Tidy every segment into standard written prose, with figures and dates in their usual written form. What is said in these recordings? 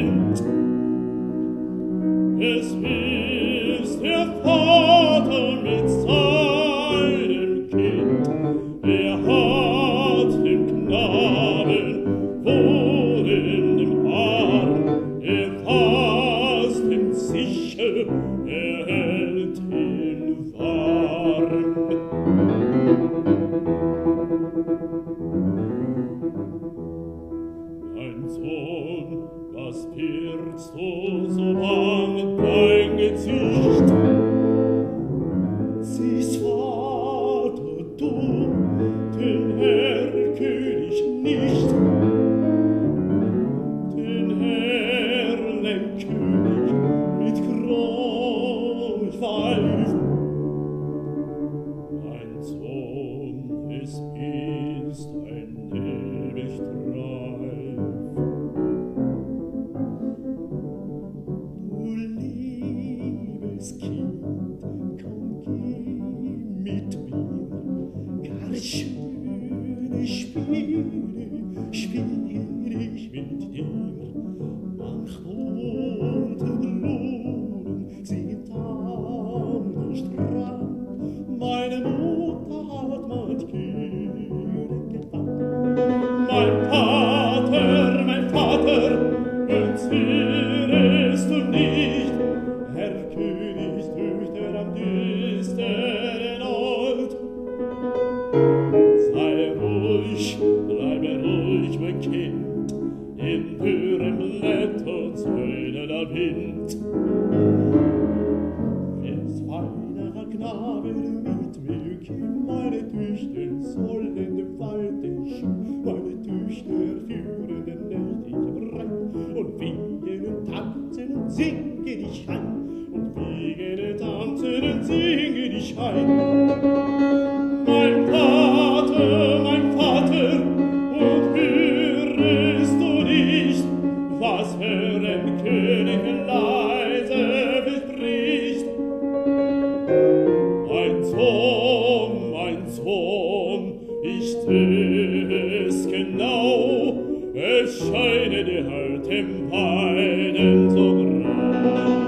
Kind. Es ist der Vater mit seinem Kind. Er hat den Knaben wohl in dem Arm. Er fasst ihn sicher, er hält ihn warm. Mein Sohn, was pirrst du so bang dein Gesicht? Siehst, Vater, du den Herr König nicht, den Herrn König mit grauem Pfeifen. Mein Sohn, es ist ein Nebelstreif. Du liebes Kind, komm, geh mit mir, gar schöne Spiele spiel ich mit dir. Manch bunte Blumen sind am Strand, meine Mutter hat mein Kind gefangen. Mein Vater, erzählest du nicht, Herr König Töchter am düsteren Ort. Sei ruhig, bleibe ruhig, mein Kind, in dürren Blättern söhne der Wind. Wenn's feiner Knabe mit mir kommt, meine Töchter sollen dem Walde schieben, meine Töchter führen den nächtlichen Rein und wiegen und tanzen und singen dich ein, und wiegen und tanzen und singen dich ein. Mein Vater, und hörest du nicht, was Herrn König leise bespricht? Mein Sohn, ich seh es genau, es scheine die alten Weiden so grau.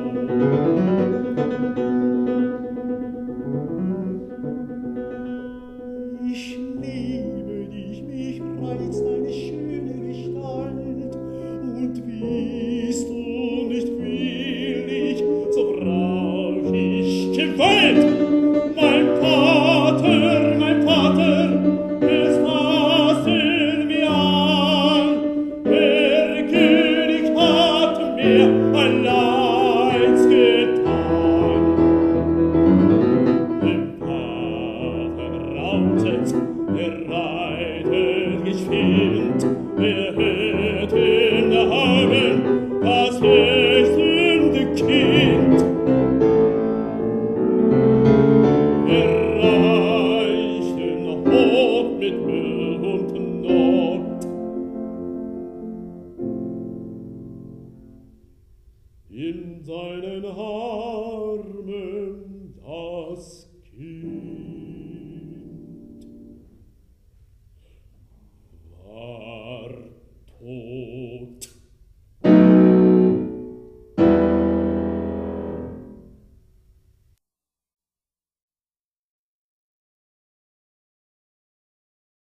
Ich liebe dich, mich reizt deine schöne Gestalt, und bist du nicht willig, so brauch ich Gewalt. Mein Vater, es fassen mir an, der König hat mir ein Leids getan. Dem Vater rautet, reitet geschwind, hört in der Armen das lächelnde Kind. Reicht den Hof mit Müll und Not. In seinen Armen das